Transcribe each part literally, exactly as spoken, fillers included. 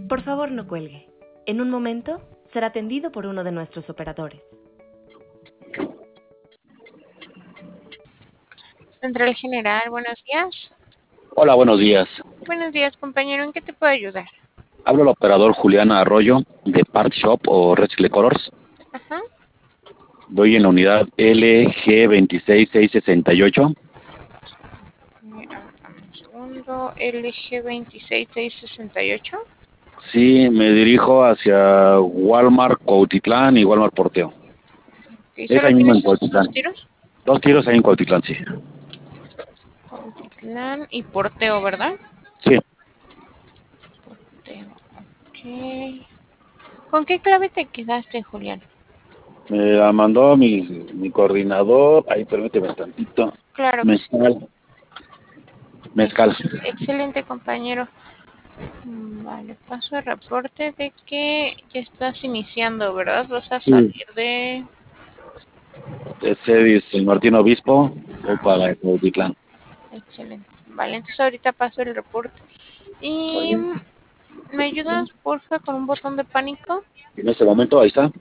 Por favor, no cuelgue. En un momento será atendido por uno de nuestros operadores. Central General, buenos días. Hola, buenos días. Buenos días, compañero. ¿En qué te puedo ayudar? Hablo al operador Julián Arroyo de Part Shop o Recycle Colors. Ajá. Voy en la unidad L G dos seis seis seis ocho. Mira, dame un segundo. L G dos seis seis seis ocho. Sí, me dirijo hacia Walmart Cuautitlán y Walmart Porteo. ¿Y Es solo ahí mismo en tienes esos Cuautitlán. dos tiros? Dos tiros ahí en Cuautitlán, sí. Cuautitlán y Porteo, ¿verdad? Sí, Porteo. Ok. ¿Con qué clave te quedaste, Julián? me la mandó mi, mi coordinador. Ahí, permíteme tantito. Claro que sí. Mezcal. Mezcal. Ex- excelente, compañero. Mm, Vale, paso el reporte de que ya estás iniciando, ¿verdad? Vas a Sí, salir de... ese es el Martín Obispo. Voy para Cuautitlán. Excelente. Vale, entonces ahorita paso el reporte. Muy ¿Y bien. me ayudas, porfa, con un botón de pánico? En este momento, ahí está.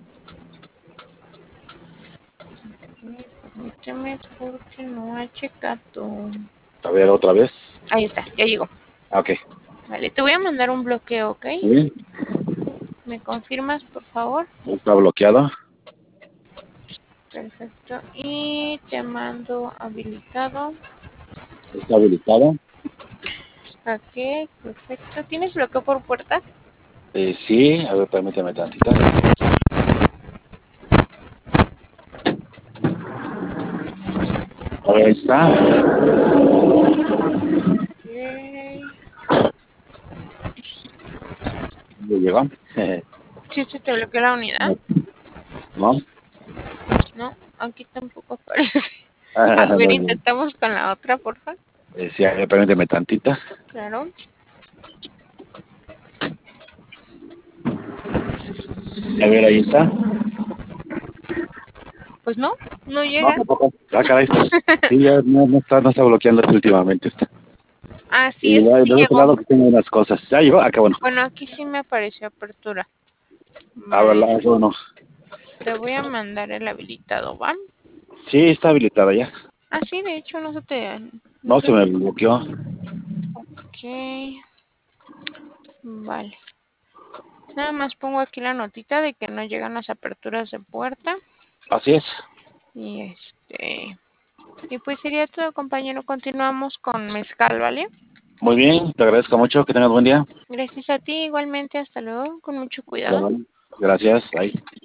Eh, Permíteme porque no ha checado. A ver, otra vez. Ahí está, ya llegó. Ah, ok. Vale, te voy a mandar un bloqueo, ¿ok? Muy bien. ¿Me confirmas, por favor? Está bloqueada. Perfecto. Y te mando habilitado. Está habilitada. Ok, perfecto. ¿Tienes bloqueo por puerta? Eh, sí, a ver, permíteme tantito. Ahí está. Ok. Ya llegó. ¿Sí se te bloqueó la unidad? ¿No? No, aquí tampoco aparece. A Ah, ver, muy bien. intentamos con la otra, porfa. Eh, sí, a ver, permíteme tantita. Claro. A ver, ahí está. Pues no, no No, llega. tampoco. Ah, caray. Sí, ya no, no está, no está bloqueando últimamente. Está. Ah, sí, Y ese de, sí de este llegó. lado que tengo unas cosas. Ya llegó. Ah, qué bueno. Bueno, aquí sí me apareció apertura. A ver, Vale, la- bueno. te voy a mandar el habilitado, ¿va? Sí, está habilitada ya. Ah, sí, de hecho no se te... No No se... se me bloqueó. Ok, vale. Nada más pongo aquí la notita de que no llegan las aperturas de puerta. Así es. Y este... Y pues sería todo, compañero. Continuamos con mezcal, ¿vale? Muy bien, te agradezco mucho. Que tengas buen día. Gracias a ti igualmente. Hasta luego. Con mucho cuidado. Bueno, gracias. Bye.